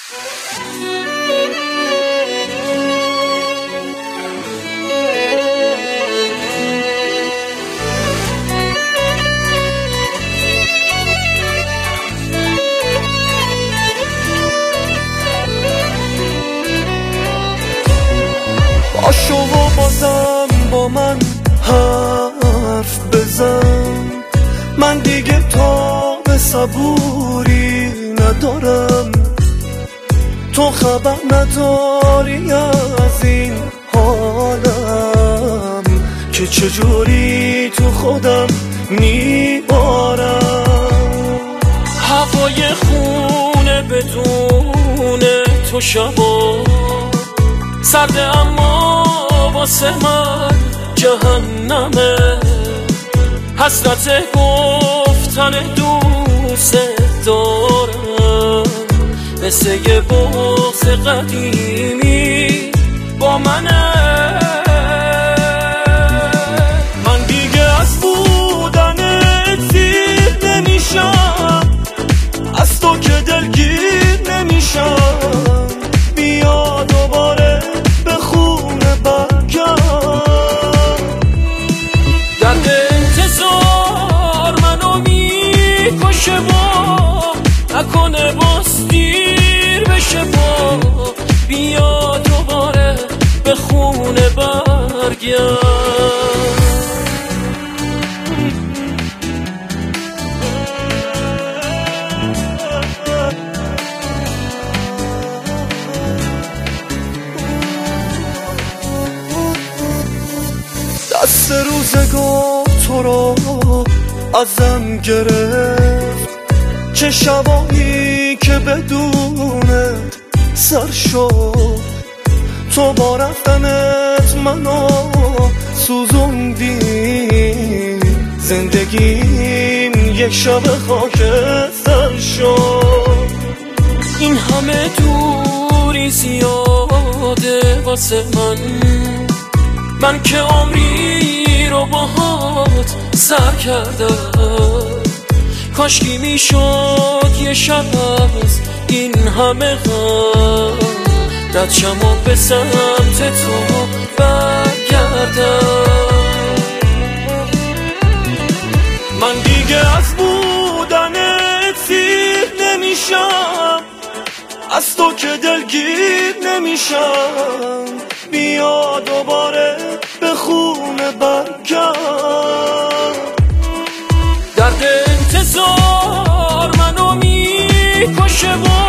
باشو و بازم با من حرف بزن، من دیگه تاب صبوری ندارم. تو خبر نداری از این حالم که چجوری تو خودم میبارم. هوای خونه بدون تو شبا سرده، اما واسه من جهنمه. حسرت گفتن دوست دارم مثل یه بغض قدیمی با منه. من دیگه از بودنت سیر نمیشم، از تو که دلگیر نمیشم. بیا دوباره به خونه برگرد. درد انتظار منو میکشه با نکنه باز دیر بشه با. بیا دوباره به خونه برگرد. دست روزگار تو رو ازم گرفت، چه شبایی که بدون سر شد. تو با رفتنت منو سوزوندی، زندگیم یک شب خاکستر شد. این همه دوری زیاده واسه من که عمری رو باهات سر کردم. کاشکی میشد یه شب از این همه غم رد شم و به سمت تو برگردم. من دیگه از بودنت سیر نمیشم، از تو که دلگیر نمیشم. بیا دوباره به خونه برگرد. درد انتظار منو میکشه